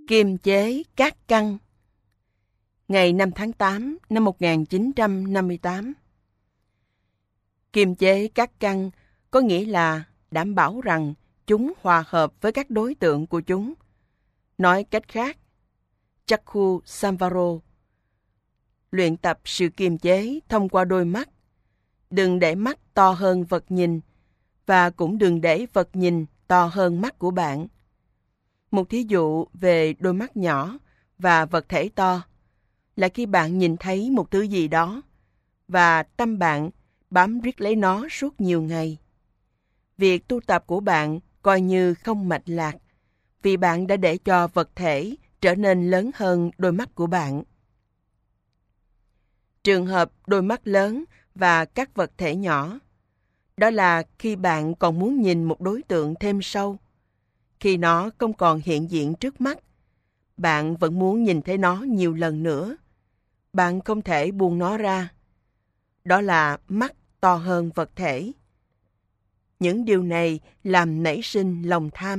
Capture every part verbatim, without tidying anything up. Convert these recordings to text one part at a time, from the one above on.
Kiềm chế các căn. Ngày năm tháng tám năm một nghìn chín trăm năm mươi tám. Kiềm chế các căn có nghĩa là đảm bảo rằng chúng hòa hợp với các đối tượng của chúng. Nói cách khác, Chakku Samvaro luyện tập sự kiềm chế thông qua đôi mắt. Đừng để mắt to hơn vật nhìn, và cũng đừng để vật nhìn to hơn mắt của bạn. Một thí dụ về đôi mắt nhỏ và vật thể to là khi bạn nhìn thấy một thứ gì đó và tâm bạn bám riết lấy nó suốt nhiều ngày. Việc tu tập của bạn coi như không mạch lạc vì bạn đã để cho vật thể trở nên lớn hơn đôi mắt của bạn. Trường hợp đôi mắt lớn và các vật thể nhỏ, đó là khi bạn còn muốn nhìn một đối tượng thêm sâu. Khi nó không còn hiện diện trước mắt, bạn vẫn muốn nhìn thấy nó nhiều lần nữa. Bạn không thể buông nó ra. Đó là mắt to hơn vật thể. Những điều này làm nảy sinh lòng tham.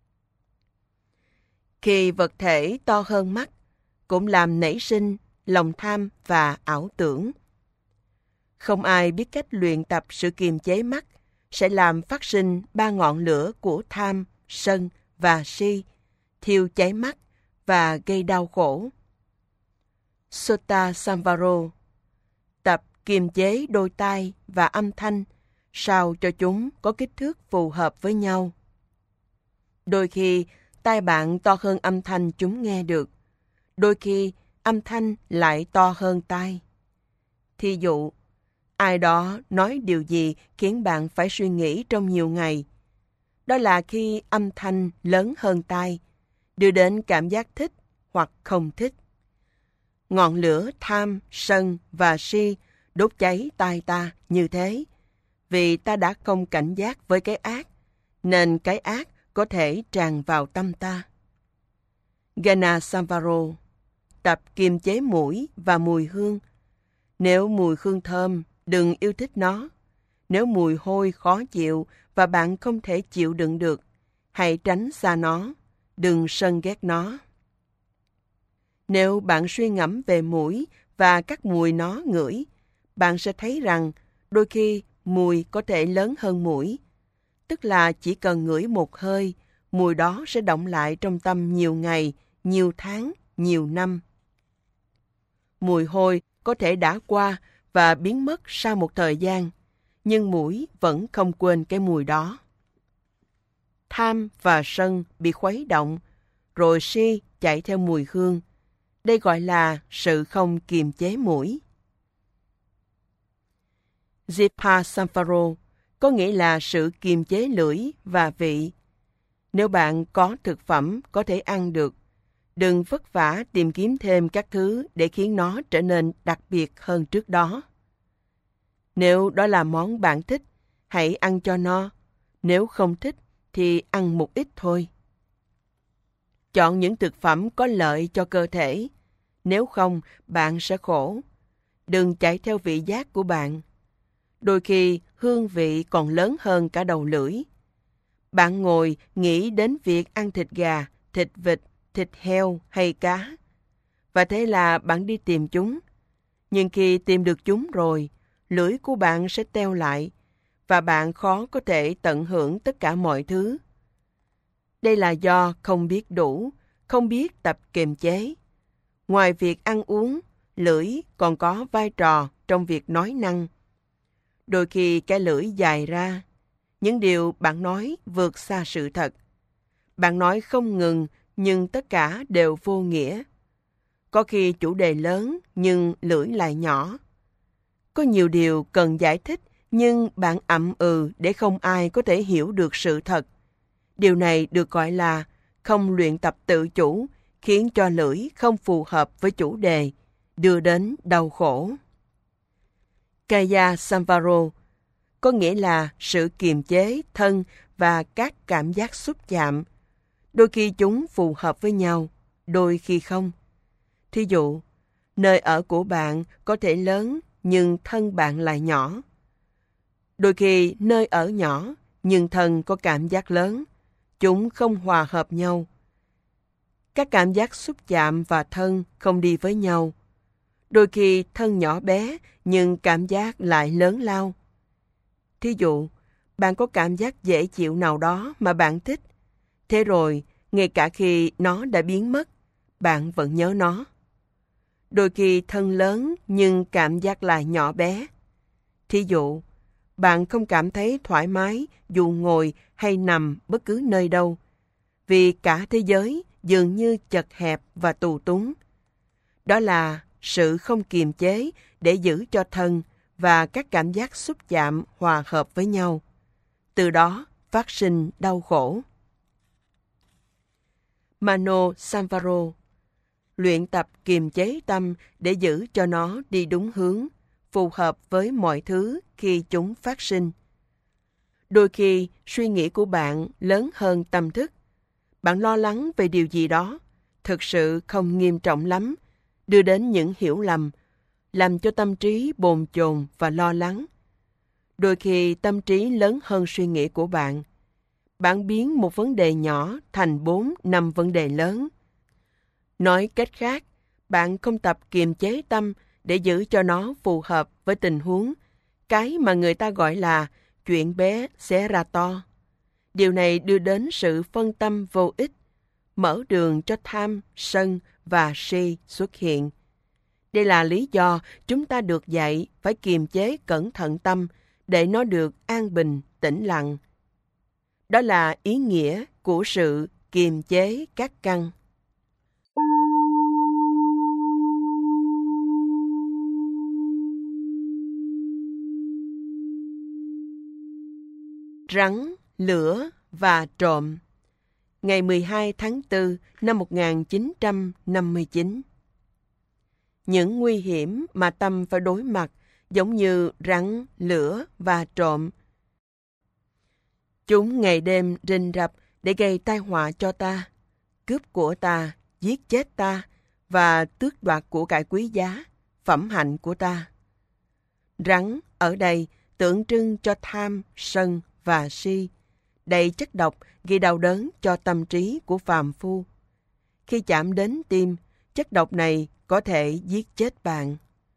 Khi vật thể to hơn mắt, cũng làm nảy sinh lòng tham và ảo tưởng. Không ai biết cách luyện tập sự kiềm chế mắt sẽ làm phát sinh ba ngọn lửa của tham, sân và si, thiêu cháy mắt và gây đau khổ. Sutta Samvaro tập kiềm chế đôi tai và âm thanh sao cho chúng có kích thước phù hợp với nhau. Đôi khi tai bạn to hơn âm thanh chúng nghe được, đôi khi âm thanh lại to hơn tai. Thí dụ, ai đó nói điều gì khiến bạn phải suy nghĩ trong nhiều ngày. Đó là khi âm thanh lớn hơn tai, đưa đến cảm giác thích hoặc không thích. Ngọn lửa tham, sân và si đốt cháy tai ta như thế, vì ta đã không cảnh giác với cái ác, nên cái ác có thể tràn vào tâm ta. Gana Samvaro tập kiềm chế mũi và mùi hương. Nếu mùi hương thơm, đừng yêu thích nó. Nếu mùi hôi khó chịu và bạn không thể chịu đựng được, hãy tránh xa nó, đừng sân ghét nó. Nếu bạn suy ngẫm về mũi và các mùi nó ngửi, bạn sẽ thấy rằng đôi khi mùi có thể lớn hơn mũi. Tức là chỉ cần ngửi một hơi, mùi đó sẽ đọng lại trong tâm nhiều ngày, nhiều tháng, nhiều năm. Mùi hôi có thể đã qua và biến mất sau một thời gian, nhưng mũi vẫn không quên cái mùi đó. Tham và sân bị khuấy động, rồi si chạy theo mùi hương. Đây gọi là sự không kiềm chế mũi. Jivha Samvaro có nghĩa là sự kiềm chế lưỡi và vị. Nếu bạn có thực phẩm có thể ăn được, đừng vất vả tìm kiếm thêm các thứ để khiến nó trở nên đặc biệt hơn trước đó. Nếu đó là món bạn thích, hãy ăn cho no. Nếu không thích, thì ăn một ít thôi. Chọn những thực phẩm có lợi cho cơ thể. Nếu không, bạn sẽ khổ. Đừng chạy theo vị giác của bạn. Đôi khi, hương vị còn lớn hơn cả đầu lưỡi. Bạn ngồi nghĩ đến việc ăn thịt gà, thịt vịt, thịt heo hay cá. Và thế là bạn đi tìm chúng. Nhưng khi tìm được chúng rồi, lưỡi của bạn sẽ teo lại và bạn khó có thể tận hưởng tất cả mọi thứ. Đây là do không biết đủ, không biết tập kiềm chế. Ngoài việc ăn uống, lưỡi còn có vai trò trong việc nói năng. Đôi khi cái lưỡi dài ra, những điều bạn nói vượt xa sự thật. Bạn nói không ngừng nhưng tất cả đều vô nghĩa. Có khi chủ đề lớn nhưng lưỡi lại nhỏ. Có nhiều điều cần giải thích nhưng bạn ậm ừ để không ai có thể hiểu được sự thật. Điều này được gọi là không luyện tập tự chủ, khiến cho lưỡi không phù hợp với chủ đề, đưa đến đau khổ. Kaya Samvaro có nghĩa là sự kiềm chế thân và các cảm giác xúc chạm. Đôi khi chúng phù hợp với nhau, đôi khi không. Thí dụ, nơi ở của bạn có thể lớn nhưng thân bạn lại nhỏ. Đôi khi nơi ở nhỏ nhưng thân có cảm giác lớn. Chúng không hòa hợp nhau. Các cảm giác xúc chạm và thân không đi với nhau. Đôi khi thân nhỏ bé nhưng cảm giác lại lớn lao. Thí dụ, bạn có cảm giác dễ chịu nào đó mà bạn thích. Thế rồi, ngay cả khi nó đã biến mất, bạn vẫn nhớ nó. Đôi khi thân lớn nhưng cảm giác lại nhỏ bé. Thí dụ, bạn không cảm thấy thoải mái dù ngồi hay nằm bất cứ nơi đâu, vì cả thế giới dường như chật hẹp và tù túng. Đó là sự không kiềm chế để giữ cho thân và các cảm giác xúc chạm hòa hợp với nhau. Từ đó phát sinh đau khổ. Mano Samvaro, luyện tập kiềm chế tâm để giữ cho nó đi đúng hướng, phù hợp với mọi thứ khi chúng phát sinh. Đôi khi, suy nghĩ của bạn lớn hơn tâm thức. Bạn lo lắng về điều gì đó, thực sự không nghiêm trọng lắm, đưa đến những hiểu lầm, làm cho tâm trí bồn chồn và lo lắng. Đôi khi tâm trí lớn hơn suy nghĩ của bạn. Bạn biến một vấn đề nhỏ thành bốn, năm vấn đề lớn. Nói cách khác, bạn không tập kiềm chế tâm để giữ cho nó phù hợp với tình huống, cái mà người ta gọi là chuyện bé xé ra to. Điều này đưa đến sự phân tâm vô ích, mở đường cho tham, sân và si xuất hiện. Đây là lý do chúng ta được dạy phải kiềm chế cẩn thận tâm để nó được an bình, tĩnh lặng. Đó là ý nghĩa của sự kiềm chế các căn. Rắn, lửa và trộm. Ngày mười hai tháng tư năm một nghìn chín trăm năm mươi chín. Những nguy hiểm mà tâm phải đối mặt giống như rắn, lửa và trộm. Chúng ngày đêm rình rập để gây tai họa cho ta, cướp của ta, giết chết ta và tước đoạt của cải quý giá, phẩm hạnh của ta. Rắn ở đây tượng trưng cho tham, sân và si, đầy chất độc gây đau đớn cho tâm trí của phàm phu. Khi chạm đến tim, chất độc này có thể giết chết bạn.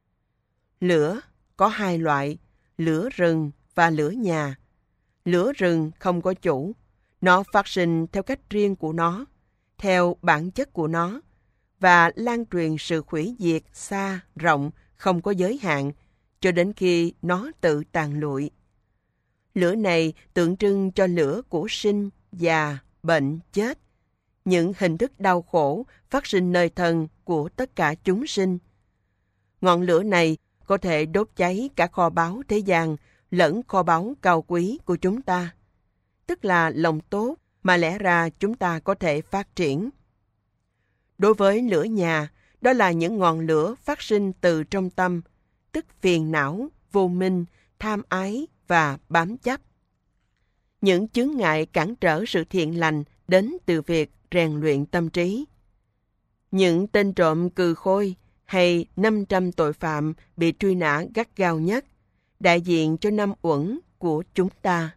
Lửa có hai loại, lửa rừng và lửa nhà. Lửa rừng không có chủ, nó phát sinh theo cách riêng của nó, theo bản chất của nó, và lan truyền sự hủy diệt xa, rộng, không có giới hạn, cho đến khi nó tự tàn lụi. Lửa này tượng trưng cho lửa của sinh, già, bệnh, chết, những hình thức đau khổ phát sinh nơi thân của tất cả chúng sinh. Ngọn lửa này có thể đốt cháy cả kho báu thế gian lẫn kho báu cao quý của chúng ta, tức là lòng tốt mà lẽ ra chúng ta có thể phát triển. Đối với lửa nhà, đó là những ngọn lửa phát sinh từ trong tâm, tức phiền não, vô minh, tham ái và bám chấp. Những chướng ngại cản trở sự thiện lành đến từ việc rèn luyện tâm trí. Những tên trộm cừ khôi hay năm trăm tội phạm bị truy nã gắt gao nhất, đại diện cho năm uẩn của chúng ta,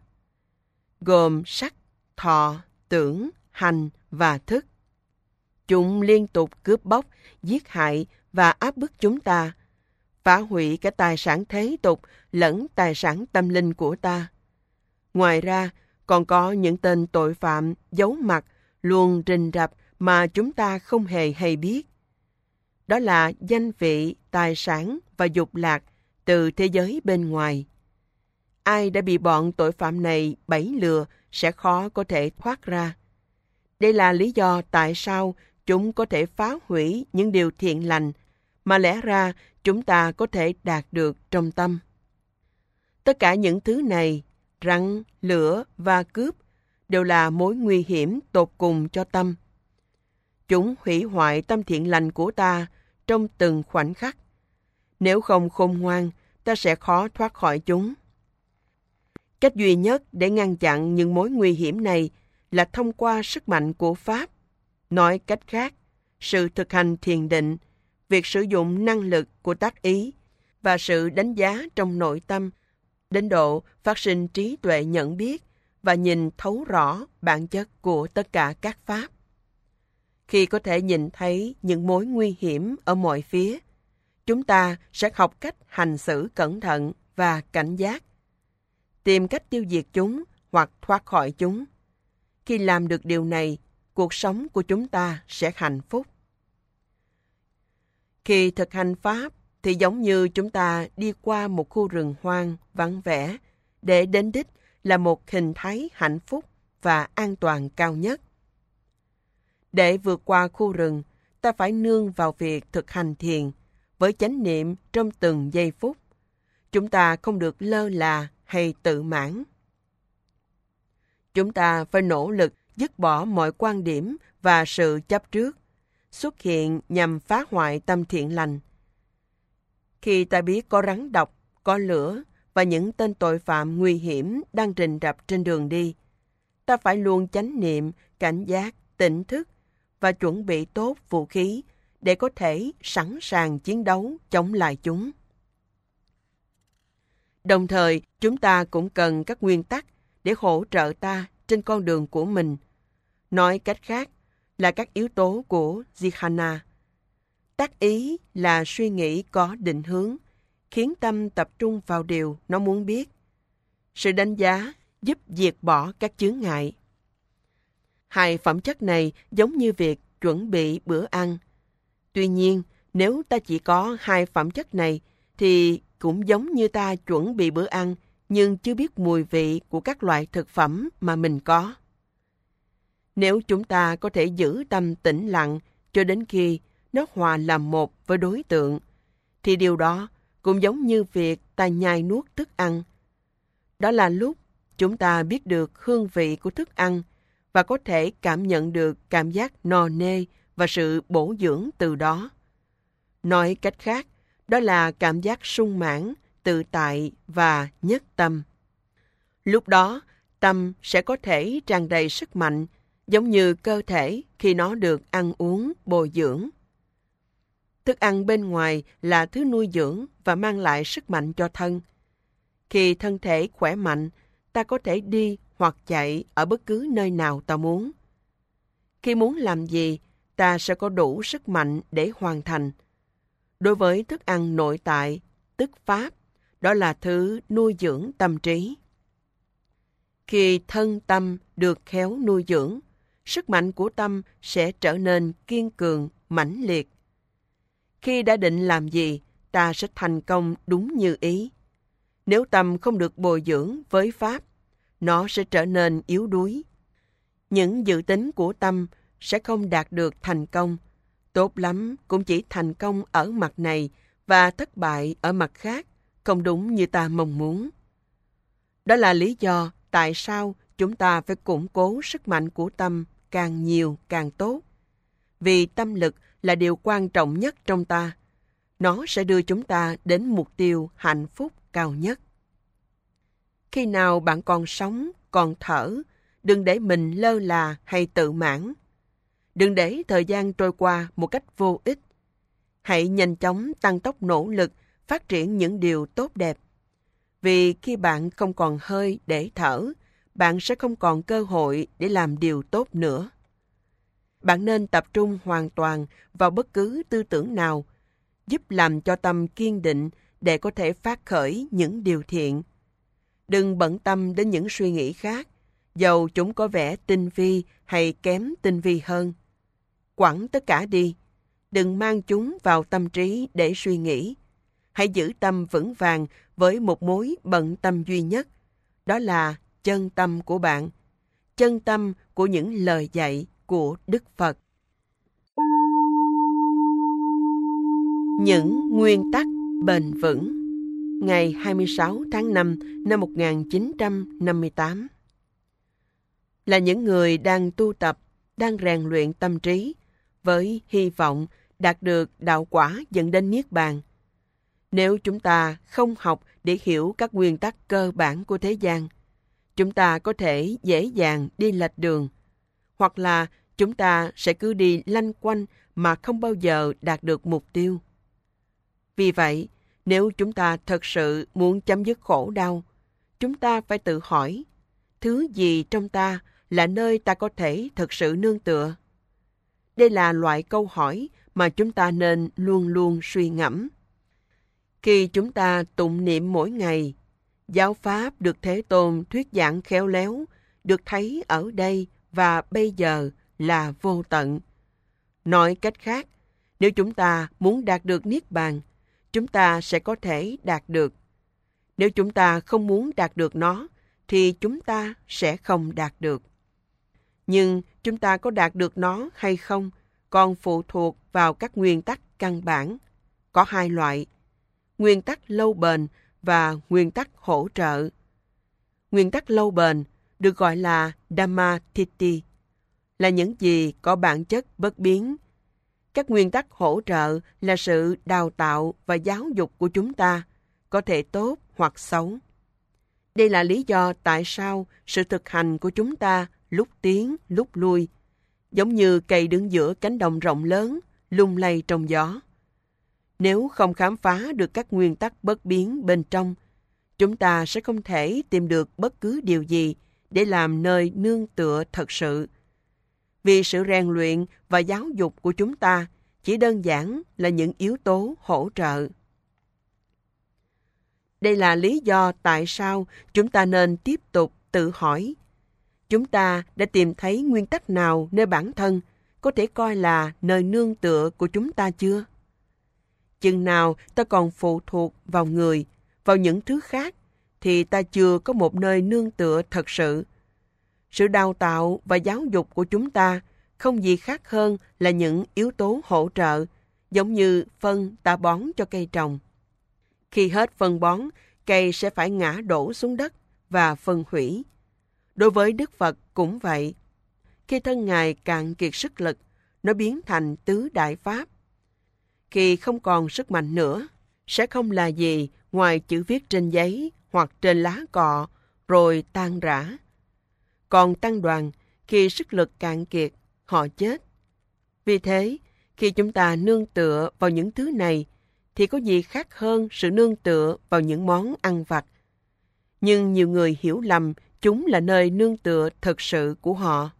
gồm sắc, thọ, tưởng, hành và thức. Chúng liên tục cướp bóc, giết hại và áp bức chúng ta, phá hủy cả tài sản thế tục lẫn tài sản tâm linh của ta. Ngoài ra, còn có những tên tội phạm giấu mặt luôn rình rập mà chúng ta không hề hay biết. Đó là danh vị, tài sản và dục lạc từ thế giới bên ngoài. Ai đã bị bọn tội phạm này bẫy lừa sẽ khó có thể thoát ra. Đây là lý do tại sao chúng có thể phá hủy những điều thiện lành mà lẽ ra chúng ta có thể đạt được trong tâm. Tất cả những thứ này, rắn, lửa và cướp, đều là mối nguy hiểm tột cùng cho tâm. Chúng hủy hoại tâm thiện lành của ta trong từng khoảnh khắc. Nếu không khôn ngoan, ta sẽ khó thoát khỏi chúng. Cách duy nhất để ngăn chặn những mối nguy hiểm này là thông qua sức mạnh của Pháp. Nói cách khác, sự thực hành thiền định, việc sử dụng năng lực của tác ý và sự đánh giá trong nội tâm, đến độ phát sinh trí tuệ nhận biết và nhìn thấu rõ bản chất của tất cả các Pháp. Khi có thể nhìn thấy những mối nguy hiểm ở mọi phía, chúng ta sẽ học cách hành xử cẩn thận và cảnh giác, tìm cách tiêu diệt chúng hoặc thoát khỏi chúng. Khi làm được điều này, cuộc sống của chúng ta sẽ hạnh phúc. Khi thực hành Pháp thì giống như chúng ta đi qua một khu rừng hoang vắng vẻ để đến đích là một hình thái hạnh phúc và an toàn cao nhất. Để vượt qua khu rừng, ta phải nương vào việc thực hành thiền với chánh niệm trong từng giây phút. Chúng ta không được lơ là hay tự mãn. Chúng ta phải nỗ lực dứt bỏ mọi quan điểm và sự chấp trước, xuất hiện nhằm phá hoại tâm thiện lành. Khi ta biết có rắn độc, có lửa và những tên tội phạm nguy hiểm đang rình rập trên đường đi, ta phải luôn chánh niệm, cảnh giác, tỉnh thức và chuẩn bị tốt vũ khí để có thể sẵn sàng chiến đấu chống lại chúng. Đồng thời, chúng ta cũng cần các nguyên tắc để hỗ trợ ta trên con đường của mình. Nói cách khác là các yếu tố của Dhyana. Tác ý là suy nghĩ có định hướng, khiến tâm tập trung vào điều nó muốn biết. Sự đánh giá giúp diệt bỏ các chướng ngại. Hai phẩm chất này giống như việc chuẩn bị bữa ăn. Tuy nhiên, nếu ta chỉ có hai phẩm chất này, thì cũng giống như ta chuẩn bị bữa ăn, nhưng chưa biết mùi vị của các loại thực phẩm mà mình có. Nếu chúng ta có thể giữ tâm tĩnh lặng cho đến khi nó hòa làm một với đối tượng, thì điều đó cũng giống như việc ta nhai nuốt thức ăn. Đó là lúc chúng ta biết được hương vị của thức ăn và có thể cảm nhận được cảm giác no nê và sự bổ dưỡng từ đó. Nói cách khác, đó là cảm giác sung mãn, tự tại và nhất tâm. Lúc đó, tâm sẽ có thể tràn đầy sức mạnh, giống như cơ thể khi nó được ăn uống, bồi dưỡng. Thức ăn bên ngoài là thứ nuôi dưỡng và mang lại sức mạnh cho thân. Khi thân thể khỏe mạnh, ta có thể đi hoặc chạy ở bất cứ nơi nào ta muốn. Khi muốn làm gì, ta sẽ có đủ sức mạnh để hoàn thành. Đối với thức ăn nội tại, tức Pháp, đó là thứ nuôi dưỡng tâm trí. Khi thân tâm được khéo nuôi dưỡng, sức mạnh của tâm sẽ trở nên kiên cường, mãnh liệt. Khi đã định làm gì, ta sẽ thành công đúng như ý. Nếu tâm không được bồi dưỡng với Pháp, nó sẽ trở nên yếu đuối. Những dự tính của tâm sẽ không đạt được thành công. Tốt lắm cũng chỉ thành công ở mặt này và thất bại ở mặt khác, không đúng như ta mong muốn. Đó là lý do tại sao chúng ta phải củng cố sức mạnh của tâm càng nhiều càng tốt. Vì tâm lực là điều quan trọng nhất trong ta. Nó sẽ đưa chúng ta đến mục tiêu hạnh phúc cao nhất. Khi nào bạn còn sống, còn thở, đừng để mình lơ là hay tự mãn. Đừng để thời gian trôi qua một cách vô ích. Hãy nhanh chóng tăng tốc nỗ lực phát triển những điều tốt đẹp. Vì khi bạn không còn hơi để thở, bạn sẽ không còn cơ hội để làm điều tốt nữa. Bạn nên tập trung hoàn toàn vào bất cứ tư tưởng nào, giúp làm cho tâm kiên định để có thể phát khởi những điều thiện. Đừng bận tâm đến những suy nghĩ khác, dầu chúng có vẻ tinh vi hay kém tinh vi hơn. Quẳng tất cả đi, đừng mang chúng vào tâm trí để suy nghĩ. Hãy giữ tâm vững vàng với một mối bận tâm duy nhất, đó là chân tâm của bạn, chân tâm của những lời dạy của Đức Phật. Những nguyên tắc bền vững. Ngày hai mươi sáu tháng năm năm một nghìn chín trăm năm mươi tám. Là những người đang tu tập, đang rèn luyện tâm trí, với hy vọng đạt được đạo quả dẫn đến Niết Bàn. Nếu chúng ta không học để hiểu các nguyên tắc cơ bản của thế gian, chúng ta có thể dễ dàng đi lệch đường, hoặc là chúng ta sẽ cứ đi lanh quanh mà không bao giờ đạt được mục tiêu. Vì vậy, nếu chúng ta thật sự muốn chấm dứt khổ đau, chúng ta phải tự hỏi, thứ gì trong ta là nơi ta có thể thực sự nương tựa? Đây là loại câu hỏi mà chúng ta nên luôn luôn suy ngẫm. Khi chúng ta tụng niệm mỗi ngày, giáo pháp được Thế Tôn thuyết giảng khéo léo, được thấy ở đây và bây giờ là vô tận. Nói cách khác, nếu chúng ta muốn đạt được Niết Bàn, chúng ta sẽ có thể đạt được. Nếu chúng ta không muốn đạt được nó, thì chúng ta sẽ không đạt được. Nhưng chúng ta có đạt được nó hay không còn phụ thuộc vào các nguyên tắc căn bản. Có hai loại: nguyên tắc lâu bền và nguyên tắc hỗ trợ. Nguyên tắc lâu bền được gọi là Dhamma-thiti, là những gì có bản chất bất biến. Các nguyên tắc hỗ trợ là sự đào tạo và giáo dục của chúng ta, có thể tốt hoặc xấu. Đây là lý do tại sao sự thực hành của chúng ta lúc tiến, lúc lui, giống như cây đứng giữa cánh đồng rộng lớn, lung lay trong gió. Nếu không khám phá được các nguyên tắc bất biến bên trong, chúng ta sẽ không thể tìm được bất cứ điều gì để làm nơi nương tựa thật sự. Vì sự rèn luyện và giáo dục của chúng ta chỉ đơn giản là những yếu tố hỗ trợ. Đây là lý do tại sao chúng ta nên tiếp tục tự hỏi: chúng ta đã tìm thấy nguyên tắc nào nơi bản thân có thể coi là nơi nương tựa của chúng ta chưa? Chừng nào ta còn phụ thuộc vào người, vào những thứ khác, thì ta chưa có một nơi nương tựa thật sự. Sự đào tạo và giáo dục của chúng ta không gì khác hơn là những yếu tố hỗ trợ, giống như phân ta bón cho cây trồng. Khi hết phân bón, cây sẽ phải ngã đổ xuống đất và phân hủy. Đối với Đức Phật cũng vậy. Khi thân Ngài cạn kiệt sức lực, nó biến thành tứ đại pháp. Khi không còn sức mạnh nữa, sẽ không là gì ngoài chữ viết trên giấy hoặc trên lá cọ, rồi tan rã. Còn tăng đoàn, khi sức lực cạn kiệt, họ chết. Vì thế, khi chúng ta nương tựa vào những thứ này, thì có gì khác hơn sự nương tựa vào những món ăn vặt. Nhưng nhiều người hiểu lầm chúng là nơi nương tựa thực sự của họ.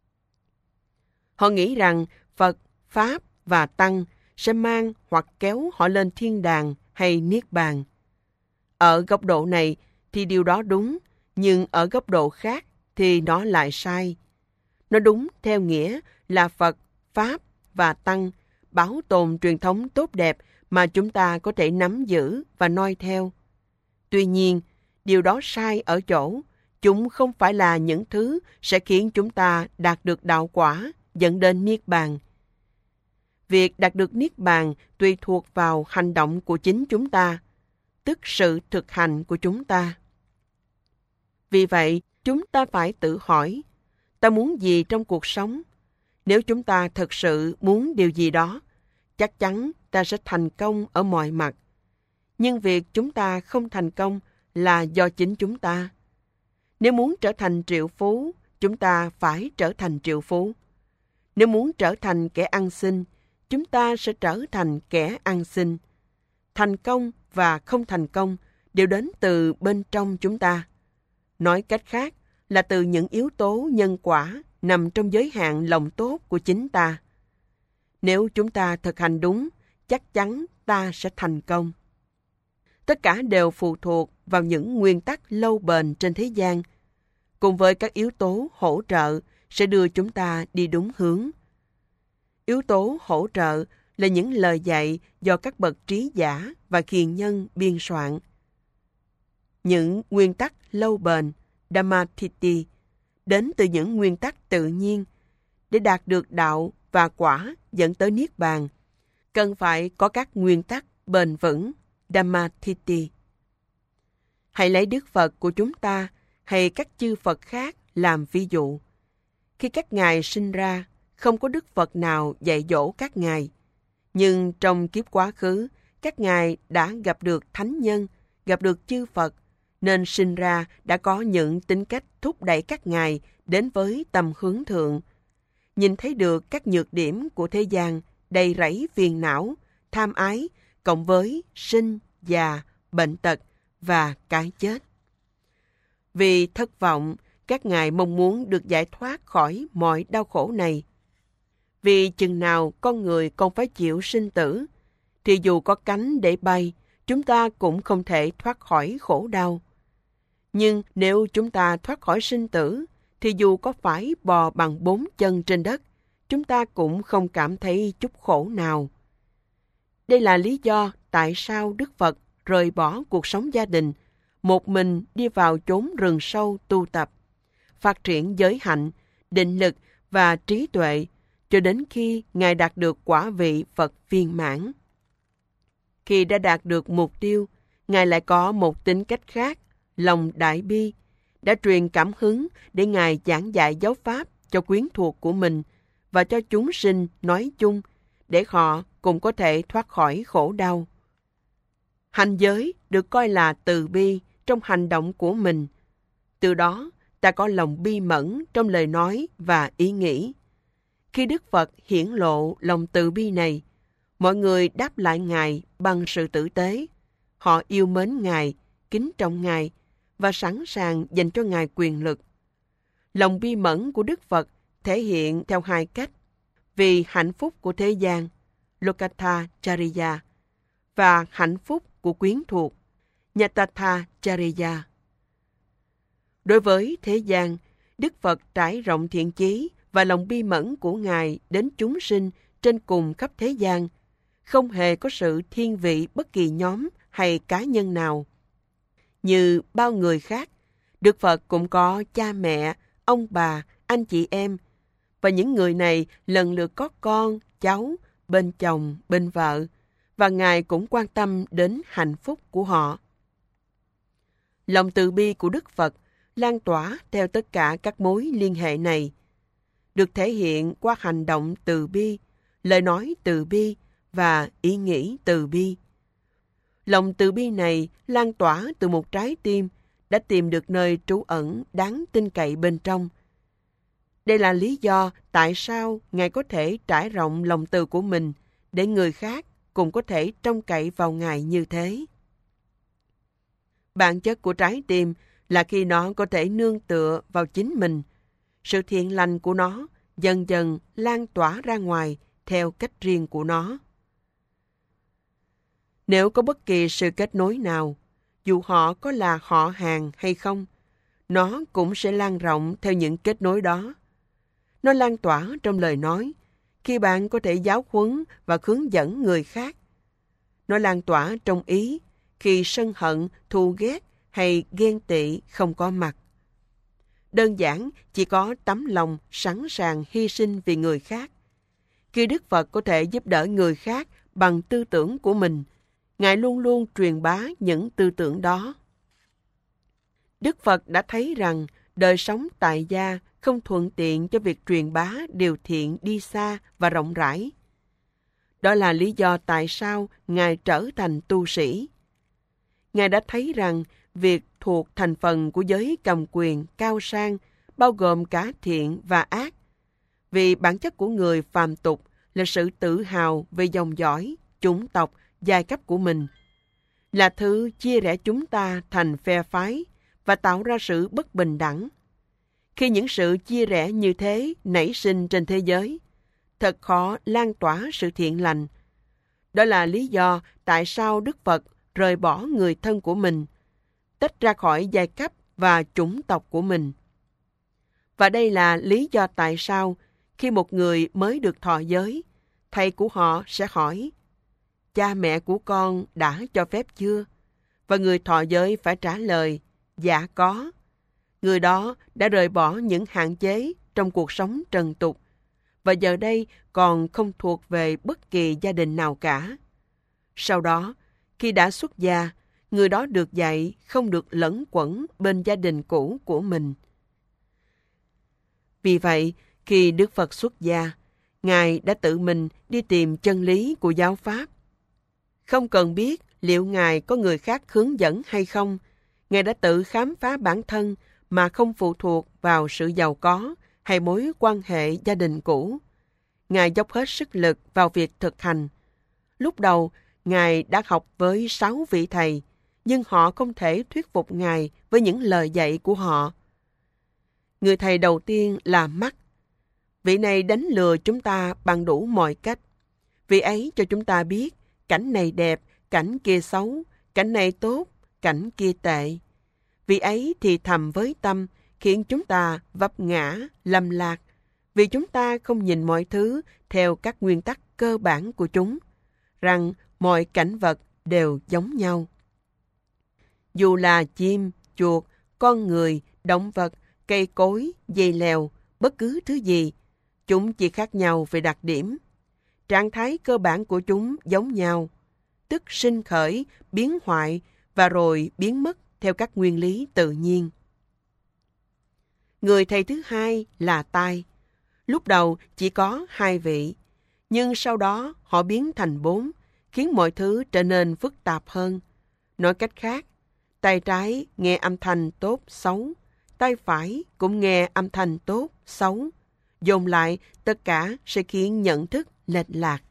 Họ nghĩ rằng Phật, Pháp và Tăng sẽ mang hoặc kéo họ lên thiên đàng hay Niết Bàn. Ở góc độ này thì điều đó đúng, nhưng ở góc độ khác thì nó lại sai. Nó đúng theo nghĩa là Phật, Pháp và Tăng bảo tồn truyền thống tốt đẹp mà chúng ta có thể nắm giữ và noi theo. Tuy nhiên, điều đó sai ở chỗ, chúng không phải là những thứ sẽ khiến chúng ta đạt được đạo quả, dẫn đến Niết Bàn. Việc đạt được Niết Bàn tùy thuộc vào hành động của chính chúng ta, tức sự thực hành của chúng ta. Vì vậy, chúng ta phải tự hỏi, ta muốn gì trong cuộc sống? Nếu chúng ta thật sự muốn điều gì đó, chắc chắn ta sẽ thành công ở mọi mặt. Nhưng việc chúng ta không thành công là do chính chúng ta. Nếu muốn trở thành triệu phú, chúng ta phải trở thành triệu phú. Nếu muốn trở thành kẻ ăn xin, chúng ta sẽ trở thành kẻ ăn xin. Thành công và không thành công đều đến từ bên trong chúng ta. Nói cách khác là từ những yếu tố nhân quả nằm trong giới hạn lòng tốt của chính ta. Nếu chúng ta thực hành đúng, chắc chắn ta sẽ thành công. Tất cả đều phụ thuộc vào những nguyên tắc lâu bền trên thế gian, cùng với các yếu tố hỗ trợ sẽ đưa chúng ta đi đúng hướng. Yếu tố hỗ trợ là những lời dạy do các bậc trí giả và hiền nhân biên soạn. Những nguyên tắc lâu bền, Dhamma-thiti, đến từ những nguyên tắc tự nhiên. Để đạt được đạo và quả dẫn tới Niết Bàn, cần phải có các nguyên tắc bền vững, Dhamma-thiti. Hãy lấy Đức Phật của chúng ta hay các chư Phật khác làm ví dụ. Khi các ngài sinh ra, không có Đức Phật nào dạy dỗ các ngài. Nhưng trong kiếp quá khứ, các ngài đã gặp được thánh nhân, gặp được chư Phật, nên sinh ra đã có những tính cách thúc đẩy các ngài đến với tầm hướng thượng. Nhìn thấy được các nhược điểm của thế gian đầy rẫy phiền não, tham ái, cộng với sinh, già, bệnh tật và cái chết. Vì thất vọng, các ngài mong muốn được giải thoát khỏi mọi đau khổ này. Vì chừng nào con người còn phải chịu sinh tử, thì dù có cánh để bay, chúng ta cũng không thể thoát khỏi khổ đau. Nhưng nếu chúng ta thoát khỏi sinh tử, thì dù có phải bò bằng bốn chân trên đất, chúng ta cũng không cảm thấy chút khổ nào. Đây là lý do tại sao Đức Phật rời bỏ cuộc sống gia đình, một mình đi vào chốn rừng sâu tu tập, phát triển giới hạnh, định lực và trí tuệ, cho đến khi Ngài đạt được quả vị Phật viên mãn. Khi đã đạt được mục tiêu, Ngài lại có một tính cách khác, lòng đại bi, đã truyền cảm hứng để Ngài giảng dạy giáo pháp cho quyến thuộc của mình và cho chúng sinh nói chung, để họ cũng có thể thoát khỏi khổ đau. Hành giới được coi là từ bi trong hành động của mình. Từ đó, ta có lòng bi mẫn trong lời nói và ý nghĩ. Khi Đức Phật hiển lộ lòng từ bi này, mọi người đáp lại Ngài bằng sự tử tế. Họ yêu mến Ngài, kính trọng Ngài và sẵn sàng dành cho Ngài quyền lực. Lòng bi mẫn của Đức Phật thể hiện theo hai cách: vì hạnh phúc của thế gian, Lokatha Chariya, và hạnh phúc của quyến thuộc, Nyatatha Chariya. Đối với thế gian, Đức Phật trải rộng thiện chí và lòng bi mẫn của Ngài đến chúng sinh trên cùng khắp thế gian, không hề có sự thiên vị bất kỳ nhóm hay cá nhân nào. Như bao người khác, Đức Phật cũng có cha mẹ, ông bà, anh chị em, và những người này lần lượt có con, cháu, bên chồng, bên vợ, và Ngài cũng quan tâm đến hạnh phúc của họ. Lòng từ bi của Đức Phật lan tỏa theo tất cả các mối liên hệ này, được thể hiện qua hành động từ bi, lời nói từ bi và ý nghĩ từ bi. Lòng từ bi này lan tỏa từ một trái tim đã tìm được nơi trú ẩn đáng tin cậy bên trong. Đây là lý do tại sao Ngài có thể trải rộng lòng từ của mình để người khác cũng có thể trông cậy vào Ngài như thế. Bản chất của trái tim là khi nó có thể nương tựa vào chính mình, sự thiện lành của nó dần dần lan tỏa ra ngoài theo cách riêng của nó. Nếu có bất kỳ sự kết nối nào, dù họ có là họ hàng hay không, nó cũng sẽ lan rộng theo những kết nối đó. Nó lan tỏa trong lời nói, khi bạn có thể giáo huấn và hướng dẫn người khác. Nó lan tỏa trong ý, khi sân hận, thù ghét hay ghen tị không có mặt. Đơn giản chỉ có tấm lòng sẵn sàng hy sinh vì người khác. Khi Đức Phật có thể giúp đỡ người khác bằng tư tưởng của mình, Ngài luôn luôn truyền bá những tư tưởng đó. Đức Phật đã thấy rằng đời sống tại gia không thuận tiện cho việc truyền bá điều thiện đi xa và rộng rãi. Đó là lý do tại sao Ngài trở thành tu sĩ. Ngài đã thấy rằng việc thuộc thành phần của giới cầm quyền cao sang bao gồm cả thiện và ác, vì bản chất của người phàm tục là sự tự hào về dòng dõi, chủng tộc, giai cấp của mình, là thứ chia rẽ chúng ta thành phe phái và tạo ra sự bất bình đẳng. Khi những sự chia rẽ như thế nảy sinh trên thế giới, thật khó lan tỏa sự thiện lành. Đó là lý do tại sao Đức Phật rời bỏ người thân của mình, tách ra khỏi giai cấp và chủng tộc của mình. Và đây là lý do tại sao khi một người mới được thọ giới, thầy của họ sẽ hỏi: cha mẹ của con đã cho phép chưa? Và người thọ giới phải trả lời: dạ có. Người đó đã rời bỏ những hạn chế trong cuộc sống trần tục, và giờ đây còn không thuộc về bất kỳ gia đình nào cả. Sau đó, khi đã xuất gia, người đó được dạy không được lẫn quẩn bên gia đình cũ của mình. Vì vậy, khi Đức Phật xuất gia, Ngài đã tự mình đi tìm chân lý của giáo pháp. Không cần biết liệu Ngài có người khác hướng dẫn hay không, Ngài đã tự khám phá bản thân mà không phụ thuộc vào sự giàu có hay mối quan hệ gia đình cũ. Ngài dốc hết sức lực vào việc thực hành. Lúc đầu, Ngài đã học với sáu vị thầy, nhưng họ không thể thuyết phục Ngài với những lời dạy của họ. Người thầy đầu tiên là mắt. Vị này đánh lừa chúng ta bằng đủ mọi cách. Vị ấy cho chúng ta biết cảnh này đẹp, cảnh kia xấu, cảnh này tốt, cảnh kia tệ. Vị ấy thì thầm với tâm, khiến chúng ta vấp ngã, lầm lạc, vì chúng ta không nhìn mọi thứ theo các nguyên tắc cơ bản của chúng, rằng mọi cảnh vật đều giống nhau. Dù là chim, chuột, con người, động vật, cây cối, dây leo, bất cứ thứ gì, chúng chỉ khác nhau về đặc điểm. Trạng thái cơ bản của chúng giống nhau, tức sinh khởi, biến hoại và rồi biến mất theo các nguyên lý tự nhiên. Người thầy thứ hai là tai. Lúc đầu chỉ có hai vị, nhưng sau đó họ biến thành bốn, khiến mọi thứ trở nên phức tạp hơn. Nói cách khác, tay trái nghe âm thanh tốt, xấu, tay phải cũng nghe âm thanh tốt, xấu. Dồn lại, tất cả sẽ khiến nhận thức lệch lạc.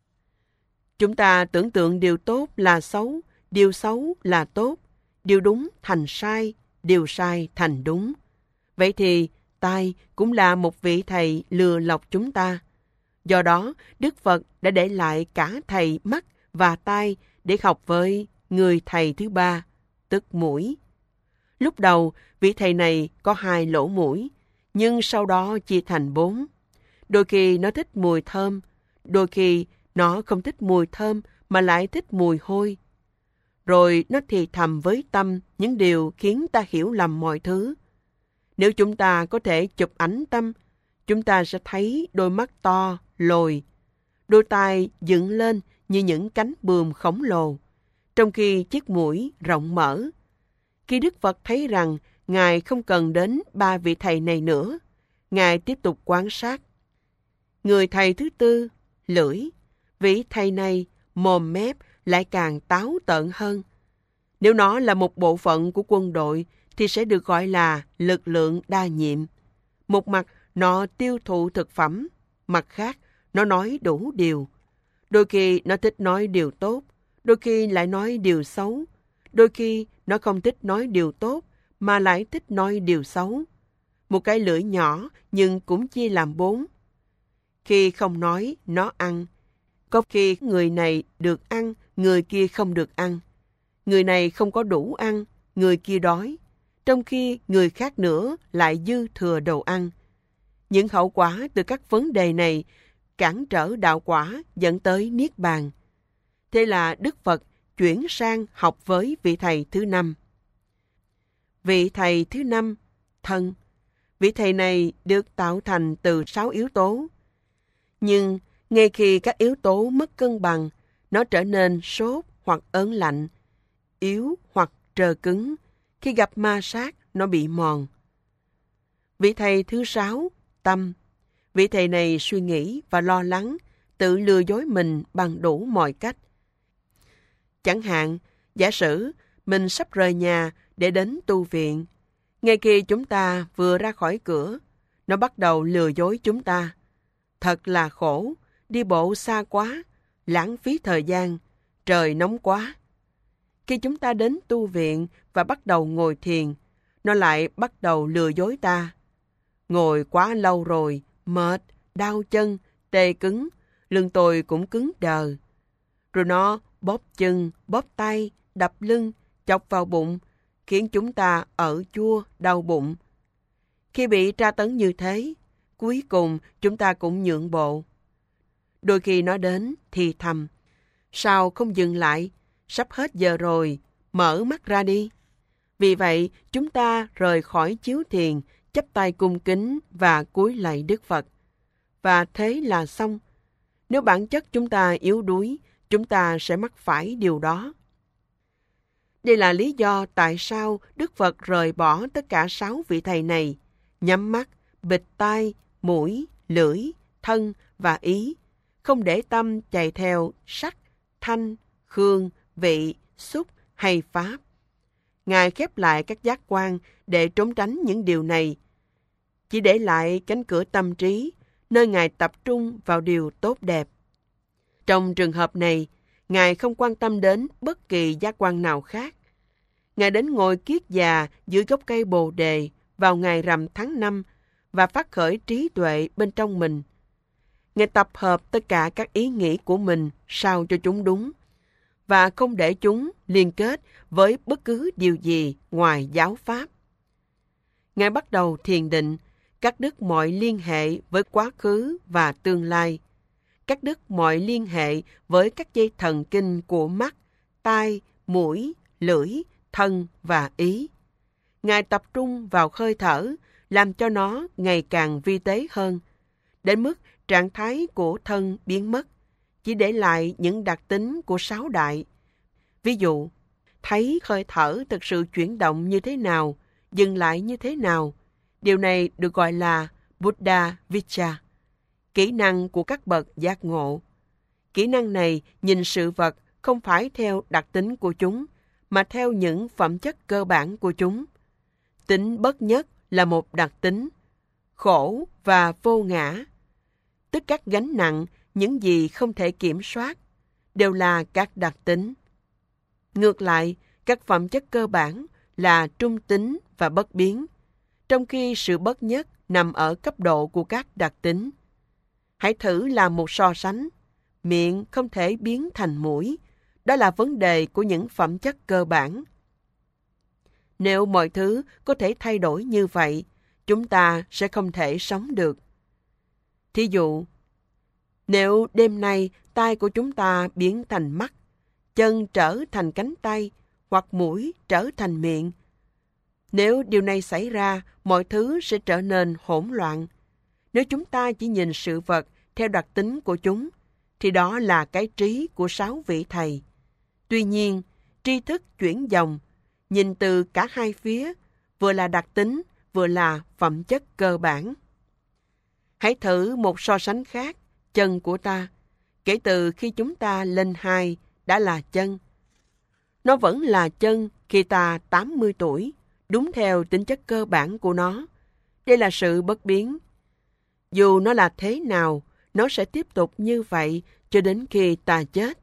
Chúng ta tưởng tượng điều tốt là xấu, điều xấu là tốt, điều đúng thành sai, điều sai thành đúng. Vậy thì, tai cũng là một vị thầy lừa lọc chúng ta. Do đó, Đức Phật đã để lại cả thầy mắt và tai để học với người thầy thứ ba, tức mũi. Lúc đầu, vị thầy này có hai lỗ mũi, nhưng sau đó chia thành bốn. Đôi khi nó thích mùi thơm, đôi khi nó không thích mùi thơm mà lại thích mùi hôi. Rồi nó thì thầm với tâm những điều khiến ta hiểu lầm mọi thứ. Nếu chúng ta có thể chụp ảnh tâm, chúng ta sẽ thấy đôi mắt to, lồi, đôi tai dựng lên như những cánh bướm khổng lồ, trong khi chiếc mũi rộng mở. Khi Đức Phật thấy rằng Ngài không cần đến ba vị thầy này nữa, Ngài tiếp tục quan sát. Người thầy thứ tư, lưỡi, vị thầy này mồm mép lại càng táo tợn hơn. Nếu nó là một bộ phận của quân đội thì sẽ được gọi là lực lượng đa nhiệm. Một mặt nó tiêu thụ thực phẩm, mặt khác nó nói đủ điều. Đôi khi nó thích nói điều tốt, đôi khi lại nói điều xấu. Đôi khi nó không thích nói điều tốt mà lại thích nói điều xấu. Một cái lưỡi nhỏ nhưng cũng chia làm bốn. Khi không nói, nó ăn. Có khi người này được ăn, người kia không được ăn. Người này không có đủ ăn, người kia đói. Trong khi người khác nữa lại dư thừa đồ ăn. Những hậu quả từ các vấn đề này cản trở đạo quả dẫn tới Niết Bàn. Thế là Đức Phật chuyển sang học với vị thầy thứ năm. Vị thầy thứ năm, thân. Vị thầy này được tạo thành từ sáu yếu tố. Nhưng ngay khi các yếu tố mất cân bằng, nó trở nên sốt hoặc ớn lạnh, yếu hoặc trơ cứng. Khi gặp ma sát, nó bị mòn. Vị thầy thứ sáu, tâm. Vị thầy này suy nghĩ và lo lắng, tự lừa dối mình bằng đủ mọi cách. Chẳng hạn, giả sử mình sắp rời nhà để đến tu viện. Ngay khi chúng ta vừa ra khỏi cửa, nó bắt đầu lừa dối chúng ta. Thật là khổ, đi bộ xa quá, lãng phí thời gian, trời nóng quá. Khi chúng ta đến tu viện và bắt đầu ngồi thiền, nó lại bắt đầu lừa dối ta. Ngồi quá lâu rồi, mệt, đau chân, tê cứng, lưng tôi cũng cứng đờ. Rồi nó bóp chân, bóp tay, đập lưng, chọc vào bụng, khiến chúng ta ở chua, đau bụng. Khi bị tra tấn như thế, cuối cùng chúng ta cũng nhượng bộ. Đôi khi nó đến thì thầm, sao không dừng lại, sắp hết giờ rồi, mở mắt ra đi. Vì vậy, chúng ta rời khỏi chiếu thiền, chắp tay cung kính và cúi lạy Đức Phật. Và thế là xong. Nếu bản chất chúng ta yếu đuối, chúng ta sẽ mắc phải điều đó. Đây là lý do tại sao Đức Phật rời bỏ tất cả sáu vị thầy này, nhắm mắt, bịt tai, mũi, lưỡi, thân và ý, không để tâm chạy theo sắc, thanh, hương, vị, xúc hay pháp. Ngài khép lại các giác quan để trốn tránh những điều này, chỉ để lại cánh cửa tâm trí, nơi Ngài tập trung vào điều tốt đẹp. Trong trường hợp này, Ngài không quan tâm đến bất kỳ giác quan nào khác. Ngài đến ngồi kiết già dưới gốc cây Bồ Đề vào ngày rằm tháng năm và phát khởi trí tuệ bên trong mình. Ngài tập hợp tất cả các ý nghĩ của mình sao cho chúng đúng, và không để chúng liên kết với bất cứ điều gì ngoài giáo pháp. Ngài bắt đầu thiền định, cắt đứt mọi liên hệ với quá khứ và tương lai, cắt đứt mọi liên hệ với các dây thần kinh của mắt, tai, mũi, lưỡi, thân và ý. Ngài tập trung vào hơi thở, làm cho nó ngày càng vi tế hơn, đến mức trạng thái của thân biến mất, chỉ để lại những đặc tính của sáu đại. Ví dụ, thấy hơi thở thực sự chuyển động như thế nào, dừng lại như thế nào. Điều này được gọi là Buddha Vicha, kỹ năng của các bậc giác ngộ. Kỹ năng này nhìn sự vật không phải theo đặc tính của chúng, mà theo những phẩm chất cơ bản của chúng. Tính bất nhất là một đặc tính, khổ và vô ngã, tức các gánh nặng, những gì không thể kiểm soát, đều là các đặc tính. Ngược lại, các phẩm chất cơ bản là trung tính và bất biến, trong khi sự bất nhất nằm ở cấp độ của các đặc tính. Hãy thử làm một so sánh. Miệng không thể biến thành mũi. Đó là vấn đề của những phẩm chất cơ bản. Nếu mọi thứ có thể thay đổi như vậy, chúng ta sẽ không thể sống được. Thí dụ, nếu đêm nay tai của chúng ta biến thành mắt, chân trở thành cánh tay, hoặc mũi trở thành miệng, nếu điều này xảy ra, mọi thứ sẽ trở nên hỗn loạn. Nếu chúng ta chỉ nhìn sự vật theo đặc tính của chúng, thì đó là cái trí của sáu vị thầy. Tuy nhiên, tri thức chuyển dòng, nhìn từ cả hai phía, vừa là đặc tính, vừa là phẩm chất cơ bản. Hãy thử một so sánh khác, chân của ta, kể từ khi chúng ta lên hai, đã là chân. Nó vẫn là chân khi ta tám mươi tuổi, đúng theo tính chất cơ bản của nó. Đây là sự bất biến. Dù nó là thế nào, nó sẽ tiếp tục như vậy cho đến khi ta chết.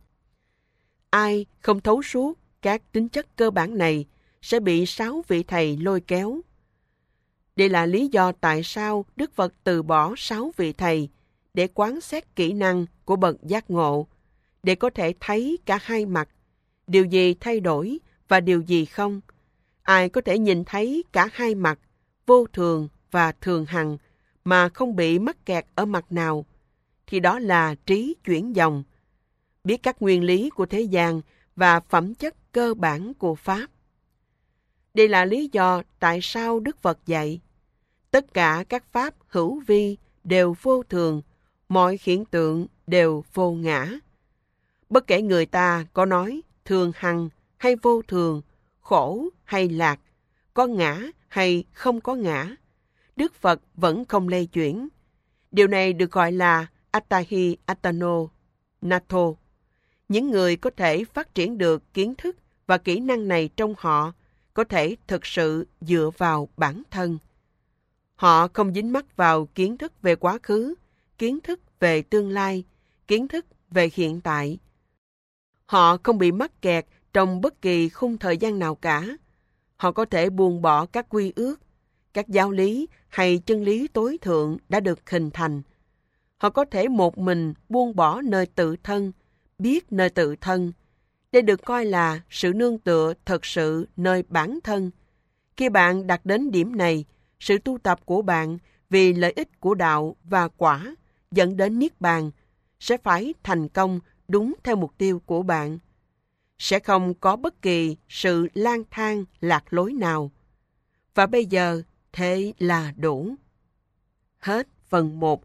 Ai không thấu suốt các tính chất cơ bản này sẽ bị sáu vị thầy lôi kéo. Đây là lý do tại sao Đức Phật từ bỏ sáu vị thầy để quán xét kỹ năng của bậc giác ngộ, để có thể thấy cả hai mặt, điều gì thay đổi và điều gì không. Ai có thể nhìn thấy cả hai mặt, vô thường và thường hằng, mà không bị mắc kẹt ở mặt nào, thì đó là trí chuyển dòng, biết các nguyên lý của thế gian và phẩm chất cơ bản của Pháp. Đây là lý do tại sao Đức Phật dạy, tất cả các Pháp hữu vi đều vô thường, mọi hiện tượng đều vô ngã. Bất kể người ta có nói thường hằng hay vô thường, khổ hay lạc, có ngã hay không có ngã, Đức Phật vẫn không lay chuyển. Điều này được gọi là Attahi Attano Natho. Những người có thể phát triển được kiến thức và kỹ năng này trong họ có thể thực sự dựa vào bản thân. Họ không dính mắc vào kiến thức về quá khứ, kiến thức về tương lai, kiến thức về hiện tại. Họ không bị mắc kẹt trong bất kỳ khung thời gian nào cả. Họ có thể buông bỏ các quy ước, các giáo lý hay chân lý tối thượng đã được hình thành. Họ có thể một mình buông bỏ nơi tự thân, biết nơi tự thân. Đây được coi là sự nương tựa thật sự nơi bản thân. Khi bạn đạt đến điểm này, sự tu tập của bạn vì lợi ích của đạo và quả dẫn đến Niết Bàn sẽ phải thành công đúng theo mục tiêu của bạn. Sẽ không có bất kỳ sự lang thang lạc lối nào. Và bây giờ, thế là đủ. Hết phần một.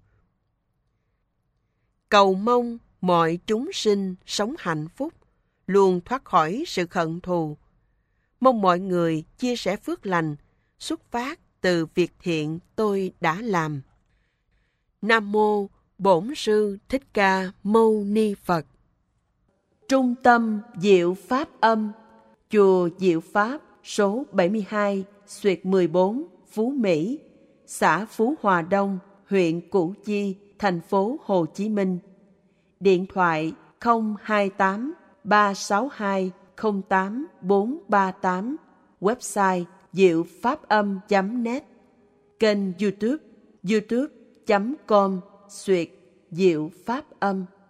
Cầu mong mọi chúng sinh sống hạnh phúc, luôn thoát khỏi sự hận thù. Mong mọi người chia sẻ phước lành, xuất phát từ việc thiện tôi đã làm. Nam mô Bổn Sư Thích Ca Mâu Ni Phật. Trung tâm Diệu Pháp Âm, Chùa Diệu Pháp, số bảy mươi hai, xuyệt mười bốn, Phú Mỹ, xã Phú Hòa Đông, huyện Củ Chi, thành phố Hồ Chí Minh. Điện thoại không hai tám ba sáu hai không tám bốn ba tám, website diệu pháp âm chấm net, kênh YouTube youtube chấm com xuyệt diệu pháp âm.